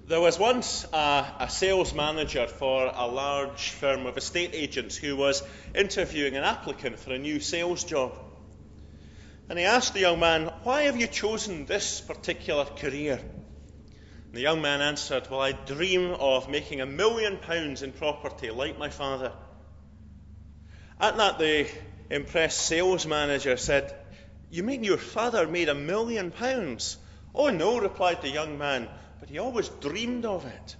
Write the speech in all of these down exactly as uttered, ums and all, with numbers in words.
There was once a, a sales manager for a large firm of estate agents who was interviewing an applicant for a new sales job. And he asked the young man, "Why have you chosen this particular career?" And the young man answered, "Well, I dream of making a million pounds in property like my father." At that, the impressed sales manager said, "You mean your father made a million pounds?" "Oh no," replied the young man, "but he always dreamed of it."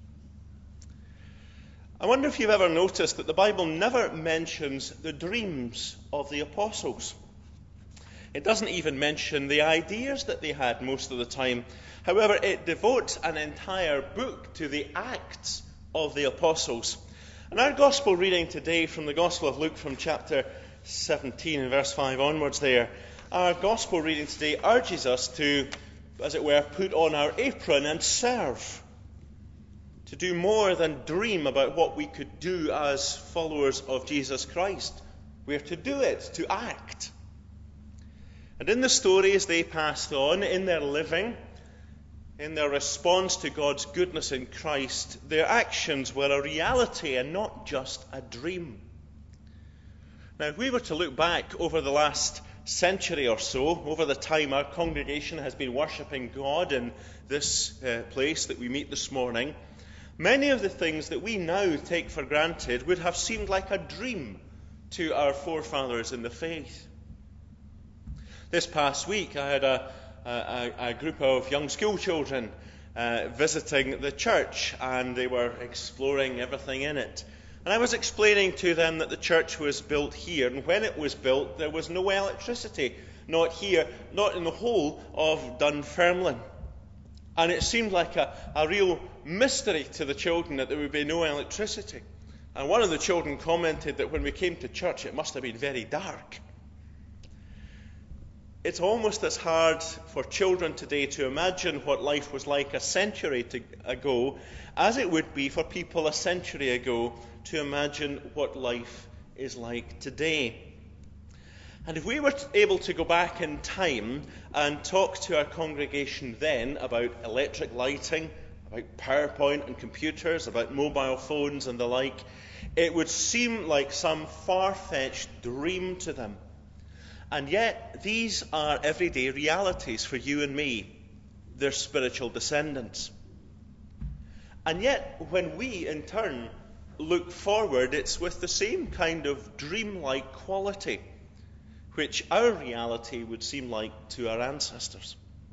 I wonder if you've ever noticed that the Bible never mentions the dreams of the apostles. It doesn't even mention the ideas that they had most of the time. However, it devotes an entire book to the acts of the apostles. And our gospel reading today from the Gospel of Luke, from chapter seventeen, verse five onwards there, our gospel reading today urges us to, as it were, put on our apron and serve. To do more than dream about what we could do as followers of Jesus Christ. We are to do it, to act. And in the stories they passed on, in their living, in their response to God's goodness in Christ, their actions were a reality and not just a dream. Now, if we were to look back over the last century or so, over the time our congregation has been worshipping God in this uh, place that we meet this morning, many of the things that we now take for granted would have seemed like a dream to our forefathers in the faith. This past week, I had a, a, a group of young school children uh, visiting the church, and they were exploring everything in it. And I was explaining to them that the church was built here, and when it was built, there was no electricity, not here, not in the whole of Dunfermline. And it seemed like a, a real mystery to the children that there would be no electricity. And one of the children commented that when we came to church, it must have been very dark. It's almost as hard for children today to imagine what life was like a century to, ago as it would be for people a century ago to imagine what life is like today. And if we were able to go back in time and talk to our congregation then about electric lighting, about PowerPoint and computers, about mobile phones and the like, it would seem like some far-fetched dream to them. And yet, these are everyday realities for you and me, their spiritual descendants. And yet, when we, in turn, look forward, it's with the same kind of dreamlike quality, which our reality would seem like to our ancestors.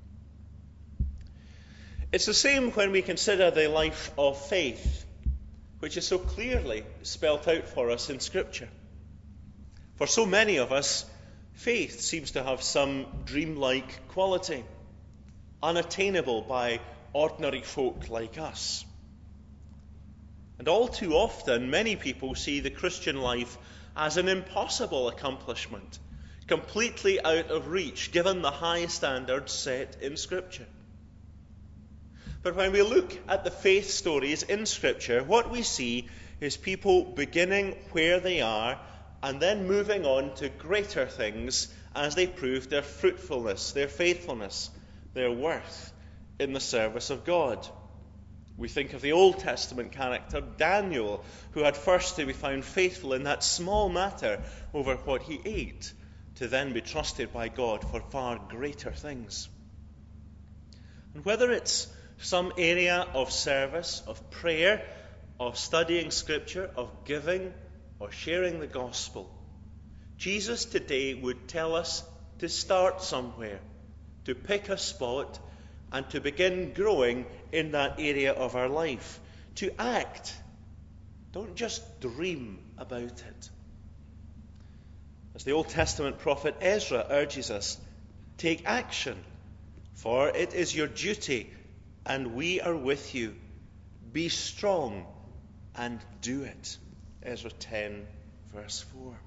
It's the same when we consider the life of faith, which is so clearly spelt out for us in Scripture. For so many of us, faith seems to have some dreamlike quality, unattainable by ordinary folk like us. And all too often, many people see the Christian life as an impossible accomplishment, completely out of reach, given the high standards set in Scripture. But when we look at the faith stories in Scripture, what we see is people beginning where they are and then moving on to greater things as they prove their fruitfulness, their faithfulness, their worth in the service of God. We think of the Old Testament character Daniel, who had first to be found faithful in that small matter over what he ate, to then be trusted by God for far greater things. And whether it's some area of service, of prayer, of studying Scripture, of giving, or sharing the gospel, Jesus today would tell us to start somewhere, to pick a spot, and to begin growing in that area of our life. To act. Don't just dream about it. As the Old Testament prophet Ezra urges us, take action, for it is your duty, and we are with you. Be strong and do it. Ezra ten, verse four.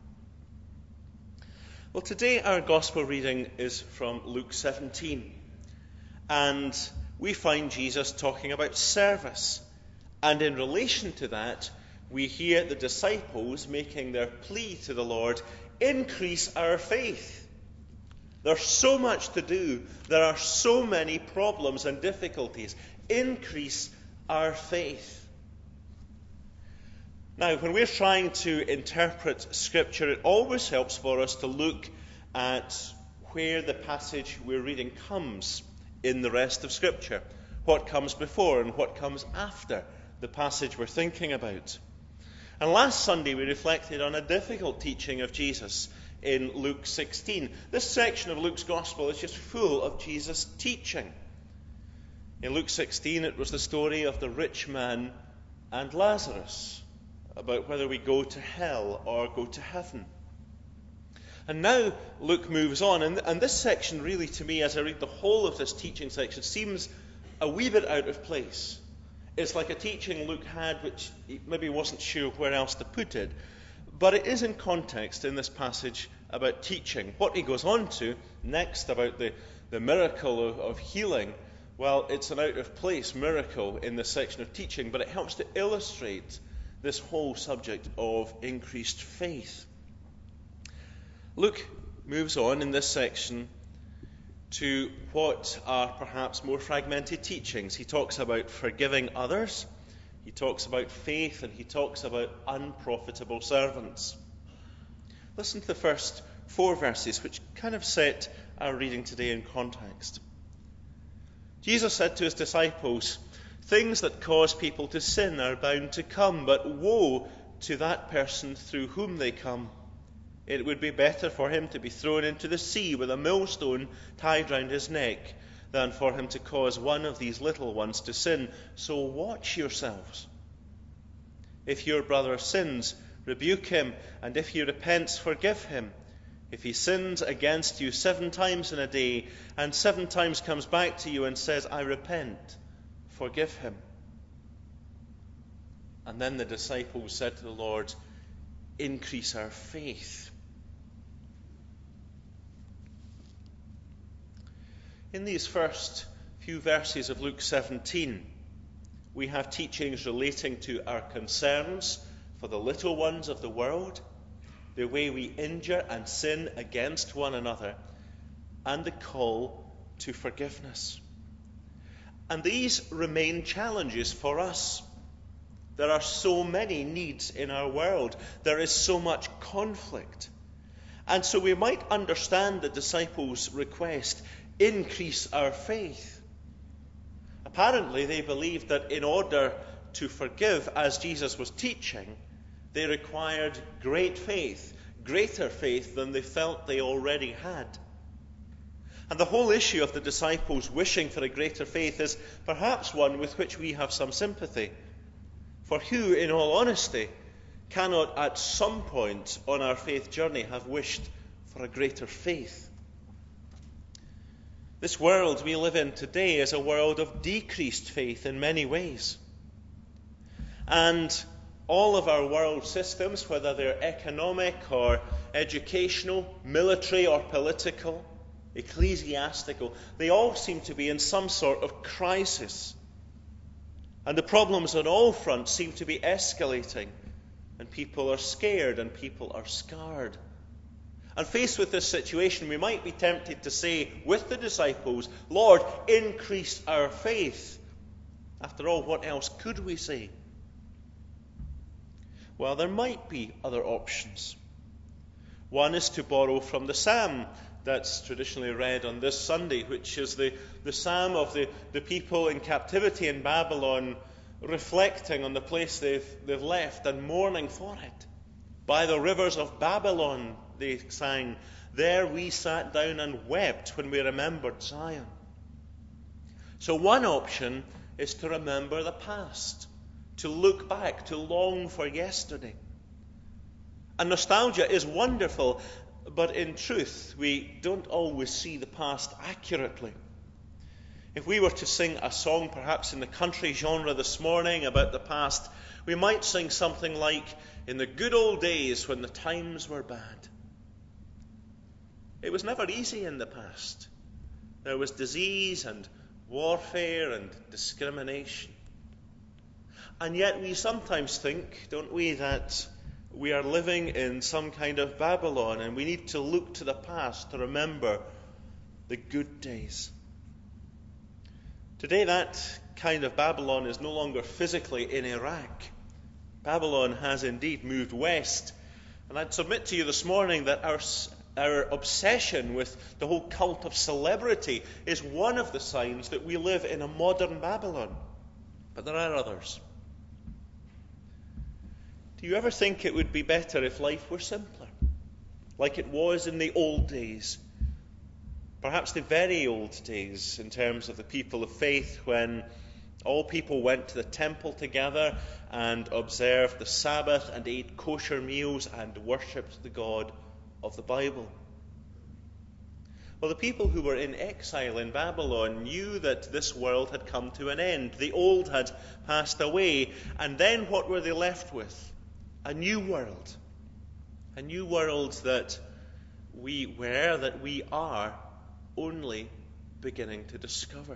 Well, today our gospel reading is from Luke seventeen. And we find Jesus talking about service. And in relation to that, we hear the disciples making their plea to the Lord, increase our faith. There's so much to do. There are so many problems and difficulties. increase our faith. Now, when we're trying to interpret Scripture, it always helps for us to look at where the passage we're reading comes in the rest of Scripture. What comes before and what comes after the passage we're thinking about. And last Sunday we reflected on a difficult teaching of Jesus in Luke sixteen. This section of Luke's Gospel is just full of Jesus' teaching. In Luke sixteen it was the story of the rich man and Lazarus, about whether we go to hell or go to heaven. And now Luke moves on, and, and this section really, to me, as I read the whole of this teaching section, seems a wee bit out of place. It's like a teaching Luke had which he maybe wasn't sure where else to put it. But it is in context in this passage about teaching. What he goes on to next about the, the miracle of, of healing, well, it's an out-of-place miracle in this section of teaching, but it helps to illustrate this whole subject of increased faith. Luke moves on in this section to what are perhaps more fragmented teachings. He talks about forgiving others, he talks about faith, and he talks about unprofitable servants. Listen to the first four verses, which kind of set our reading today in context. Jesus said to his disciples, "Things that cause people to sin are bound to come, but woe to that person through whom they come. It would be better for him to be thrown into the sea with a millstone tied round his neck than for him to cause one of these little ones to sin. So watch yourselves. If your brother sins, rebuke him, and if he repents, forgive him. If he sins against you seven times in a day, and seven times comes back to you and says, 'I repent,' forgive him." And then the disciples said to the Lord, "Increase our faith." In these first few verses of Luke seventeen, we have teachings relating to our concerns for the little ones of the world, the way we injure and sin against one another, and the call to forgiveness. And these remain challenges for us. There are so many needs in our world. There is so much conflict. And so we might understand the disciples' request, increase our faith. Apparently, they believed that in order to forgive, as Jesus was teaching, they required great faith, greater faith than they felt they already had. And the whole issue of the disciples wishing for a greater faith is perhaps one with which we have some sympathy. For who, in all honesty, cannot at some point on our faith journey have wished for a greater faith? This world we live in today is a world of decreased faith in many ways. And all of our world systems, whether they're economic or educational, military or political, ecclesiastical, they all seem to be in some sort of crisis. And the problems on all fronts seem to be escalating. And people are scared and people are scarred. And faced with this situation, we might be tempted to say with the disciples, "Lord, increase our faith." After all, what else could we say? Well, there might be other options. One is to borrow from the psalm that's traditionally read on this Sunday, which is the, the psalm of the, the people in captivity in Babylon, reflecting on the place they've, they've left and mourning for it. "By the rivers of Babylon," they sang, "there we sat down and wept when we remembered Zion." So one option is to remember the past, to look back, to long for yesterday. And nostalgia is wonderful, but in truth, we don't always see the past accurately. If we were to sing a song, perhaps in the country genre this morning, about the past, we might sing something like, "In the good old days when the times were bad." It was never easy in the past. There was disease and warfare and discrimination. And yet we sometimes think, don't we, that we are living in some kind of Babylon and we need to look to the past to remember the good days. Today that kind of Babylon is no longer physically in Iraq. Babylon has indeed moved west. And I'd submit to you this morning that our, our obsession with the whole cult of celebrity is one of the signs that we live in a modern Babylon. But there are others. Do you ever think it would be better if life were simpler, like it was in the old days? Perhaps the very old days, in terms of the people of faith, when all people went to the temple together and observed the Sabbath and ate kosher meals and worshipped the God of the Bible. Well, the people who were in exile in Babylon knew that this world had come to an end. The old had passed away. And then what were they left with? A new world. A new world that we were, that we are only beginning to discover.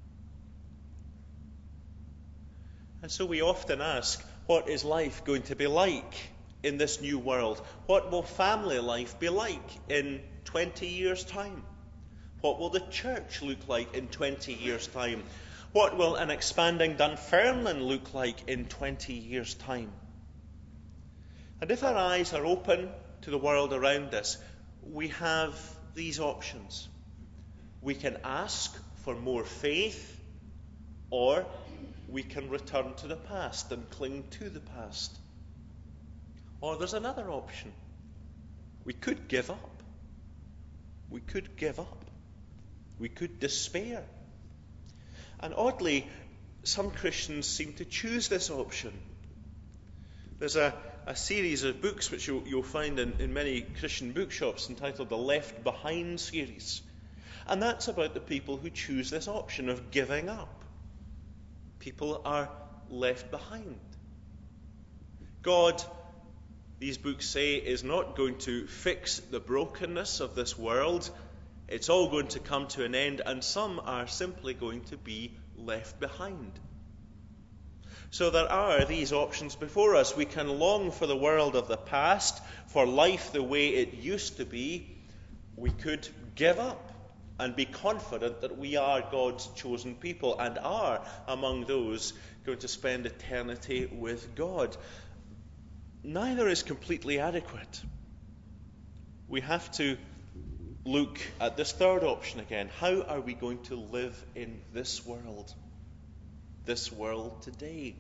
And so we often ask, what is life going to be like in this new world? What will family life be like in twenty years' time? What will the church look like in twenty years' time? What will an expanding Dunfermline look like in twenty years' time? And if our eyes are open to the world around us, we have these options. We can ask for more faith, or we can return to the past and cling to the past. Or there's another option. We could give up. We could give up. We could despair. And oddly, some Christians seem to choose this option. There's a, a series of books which you'll, you'll find in, in many Christian bookshops entitled the Left Behind series. And that's about the people who choose this option of giving up. People are left behind. God, these books say, is not going to fix the brokenness of this world. It's all going to come to an end, and some are simply going to be left behind. So there are these options before us. We can long for the world of the past, for life the way it used to be. We could give up and be confident that we are God's chosen people and are among those going to spend eternity with God. Neither is completely adequate. We have to look at this third option again. How are we going to live in this world? This world today.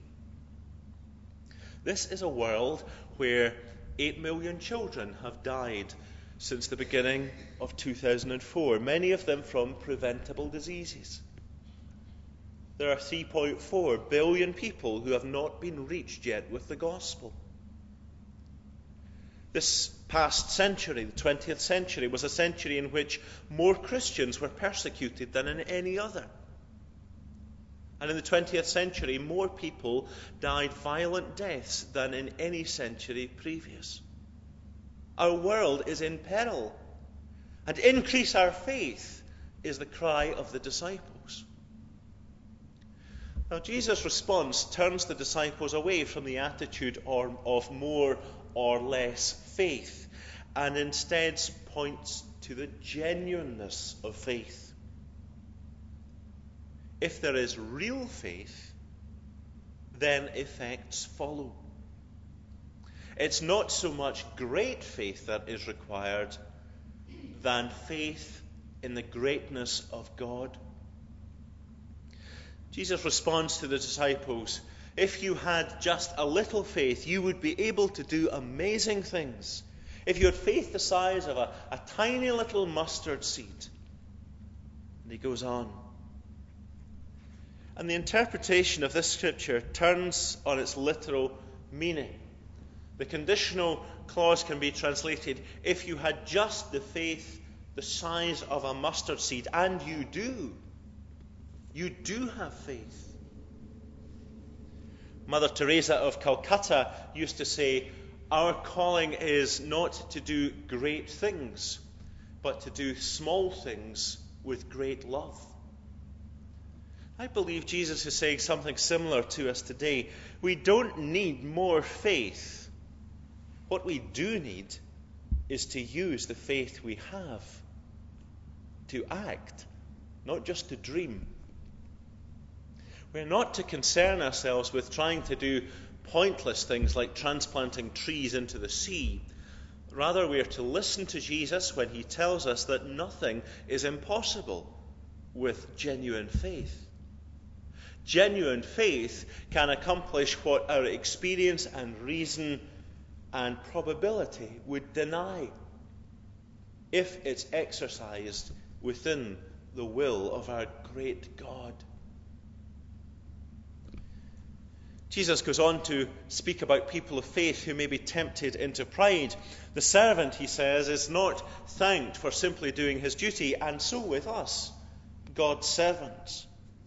This is a world where eight million children have died since the beginning of two thousand four, many of them from preventable diseases. There are three point four billion people who have not been reached yet with the gospel. This past century, the twentieth century, was a century in which more Christians were persecuted than in any other. And in the twentieth century, more people died violent deaths than in any century previous. Our world is in peril, and increase our faith is the cry of the disciples. Now, Jesus' response turns the disciples away from the attitude of more or less faith, and instead points to the genuineness of faith. If there is real faith, then effects follow. It's not so much great faith that is required than faith in the greatness of God. Jesus responds to the disciples, if you had just a little faith, you would be able to do amazing things. If you had faith the size of a, a tiny little mustard seed. And he goes on. And the interpretation of this scripture turns on its literal meaning. The conditional clause can be translated, if you had just the faith the size of a mustard seed, and you do. You do have faith. Mother Teresa of Calcutta used to say, our calling is not to do great things, but to do small things with great love. I believe Jesus is saying something similar to us today. We don't need more faith. What we do need is to use the faith we have to act, not just to dream. We're not to concern ourselves with trying to do pointless things like transplanting trees into the sea. Rather, we are to listen to Jesus when he tells us that nothing is impossible with genuine faith. Genuine faith can accomplish what our experience and reason and probability would deny if it's exercised within the will of our great God. Jesus goes on to speak about people of faith who may be tempted into pride. The servant, he says, is not thanked for simply doing his duty, and so with us, God's servants.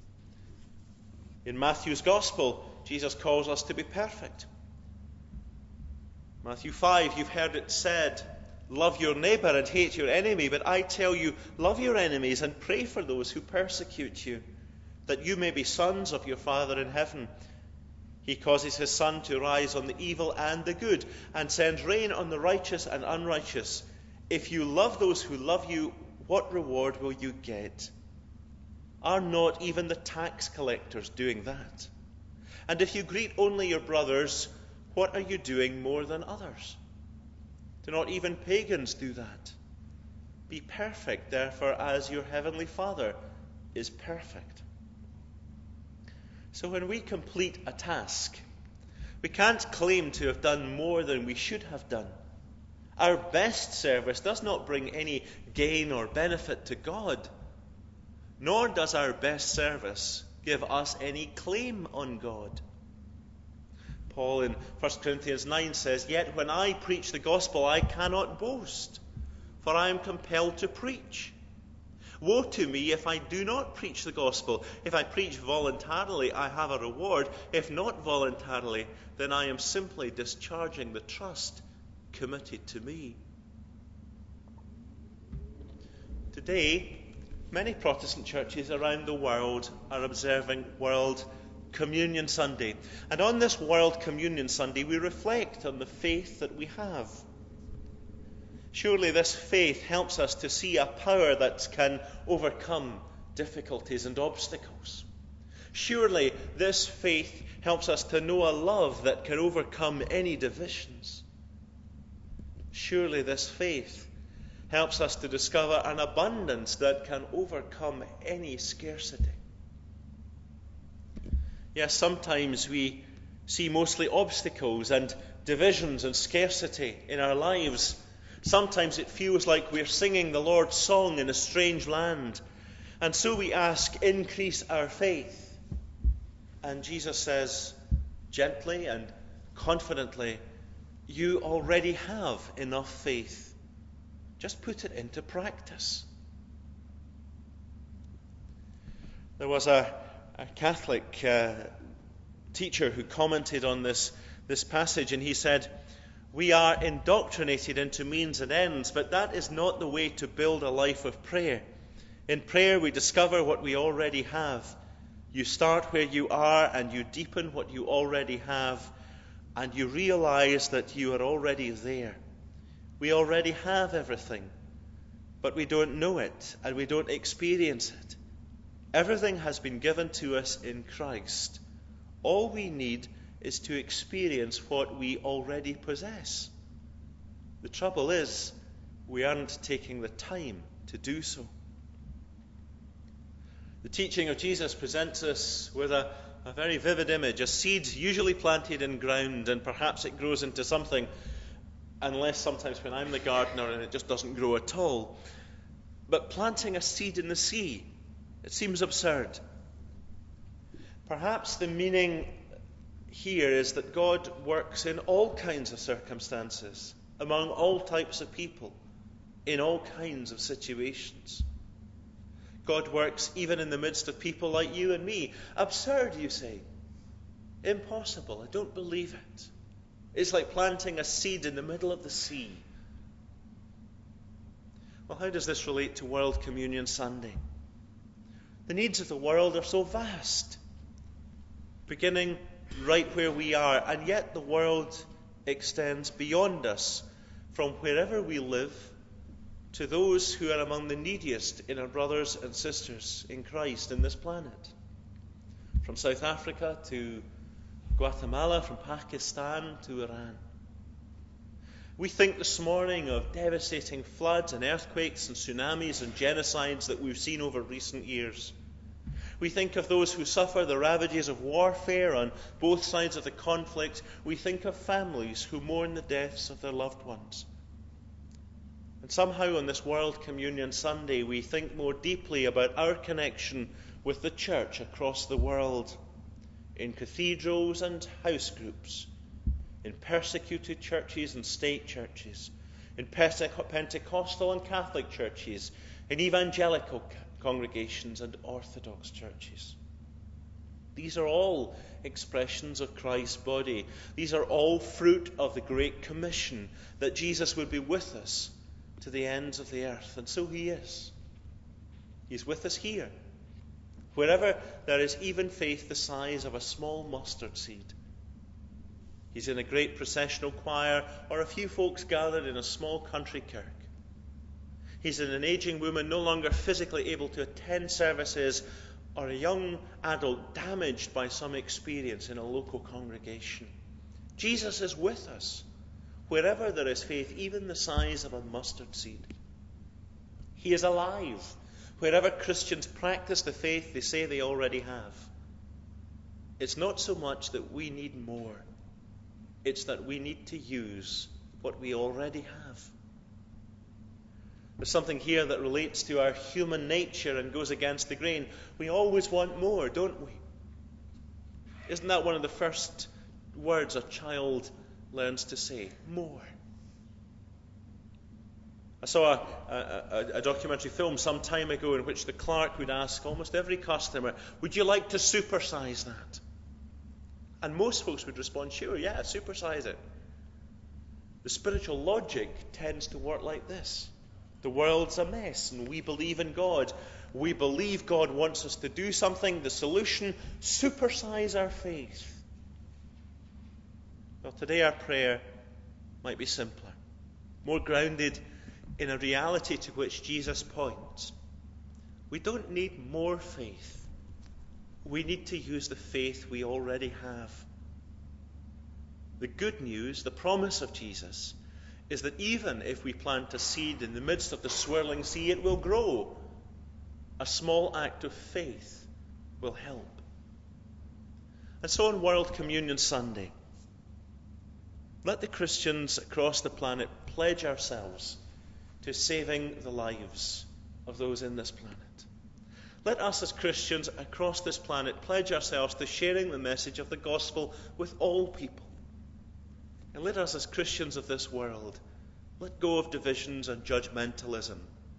In Matthew's Gospel, Jesus calls us to be perfect. Matthew five, you've heard it said, love your neighbour and hate your enemy, but I tell you, love your enemies and pray for those who persecute you, that you may be sons of your Father in heaven. He causes his sun to rise on the evil and the good, and sends rain on the righteous and unrighteous. If you love those who love you, what reward will you get? Are not even the tax collectors doing that? And if you greet only your brothers, what are you doing more than others? Do not even pagans do that? Be perfect, therefore, as your heavenly Father is perfect. So when we complete a task, we can't claim to have done more than we should have done. Our best service does not bring any gain or benefit to God, nor does our best service give us any claim on God. Paul in First Corinthians nine says, yet when I preach the gospel, I cannot boast, for I am compelled to preach. Woe to me if I do not preach the gospel. If I preach voluntarily, I have a reward. If not voluntarily, then I am simply discharging the trust committed to me. Today, many Protestant churches around the world are observing World Communion Sunday. And on this World Communion Sunday, we reflect on the faith that we have. Surely this faith helps us to see a power that can overcome difficulties and obstacles. Surely this faith helps us to know a love that can overcome any divisions. Surely this faith helps us to discover an abundance that can overcome any scarcity. Yes, sometimes we see mostly obstacles and divisions and scarcity in our lives. Sometimes it feels like we're singing the Lord's song in a strange land. And so we ask, increase our faith. And Jesus says, gently and confidently, you already have enough faith. Just put it into practice. There was a, a Catholic uh, teacher who commented on this, this passage, and he said, we are indoctrinated into means and ends, but that is not the way to build a life of prayer. In prayer, we discover what we already have. You start where you are and you deepen what you already have, and you realize that you are already there. We already have everything, but we don't know it and we don't experience it. Everything has been given to us in Christ. All we need is to experience what we already possess. The trouble is, we aren't taking the time to do so. The teaching of Jesus presents us with a, a very vivid image. A seed usually planted in ground, and perhaps it grows into something, unless sometimes when I'm the gardener and it just doesn't grow at all. But planting a seed in the sea, it seems absurd. Perhaps the meaning here is that God works in all kinds of circumstances, among all types of people, in all kinds of situations. God works even in the midst of people like you and me. Absurd, you say? Impossible. I don't believe it. It's like planting a seed in the middle of the sea. Well, how does this relate to World Communion Sunday? The needs of the world are so vast, beginning right where we are, and yet the world extends beyond us, from wherever we live to those who are among the neediest in our brothers and sisters in Christ in this planet. from South Africa to Guatemala, from Pakistan to Iran. We think this morning of devastating floods and earthquakes and tsunamis and genocides that we've seen over recent years. We think of those who suffer the ravages of warfare on both sides of the conflict. We think of families who mourn the deaths of their loved ones. And somehow on this World Communion Sunday, we think more deeply about our connection with the church across the world, in cathedrals and house groups, in persecuted churches and state churches, in Pentecostal and Catholic churches, in evangelical congregations and Orthodox churches. These are all expressions of Christ's body. These are all fruit of the Great Commission, that Jesus would be with us to the ends of the earth. And so he is. He's with us here, wherever there is even faith the size of a small mustard seed. He's in a great processional choir, or a few folks gathered in a small country kirk. He's in an aging woman no longer physically able to attend services, or a young adult damaged by some experience in a local congregation. Jesus is with us, wherever there is faith, even the size of a mustard seed. He is alive, wherever Christians practice the faith they say they already have. It's not so much that we need more. It's that we need to use what we already have. There's something here that relates to our human nature and goes against the grain. We always want more, don't we? Isn't that one of the first words a child learns to say? More. I saw a, a, a documentary film some time ago in which the clerk would ask almost every customer, would you like to supersize that? And most folks would respond, sure, yeah, supersize it. The spiritual logic tends to work like this. The world's a mess, and we believe in God. We believe God wants us to do something. The solution, supersize our faith. Well, today our prayer might be simpler, more grounded in a reality to which Jesus points. We don't need more faith. We need to use the faith we already have. The good news, the promise of Jesus, is that even if we plant a seed in the midst of the swirling sea, it will grow. A small act of faith will help. And so on World Communion Sunday, let the Christians across the planet pledge ourselves to saving the lives of those in this planet. Let us as Christians across this planet pledge ourselves to sharing the message of the gospel with all people. And let us as Christians of this world let go of divisions and judgmentalism.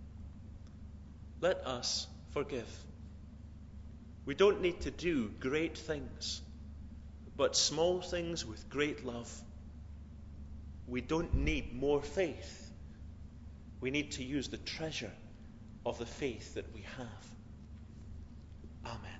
Let us forgive. We don't need to do great things, but small things with great love. We don't need more faith. We need to use the treasure of the faith that we have. Amen.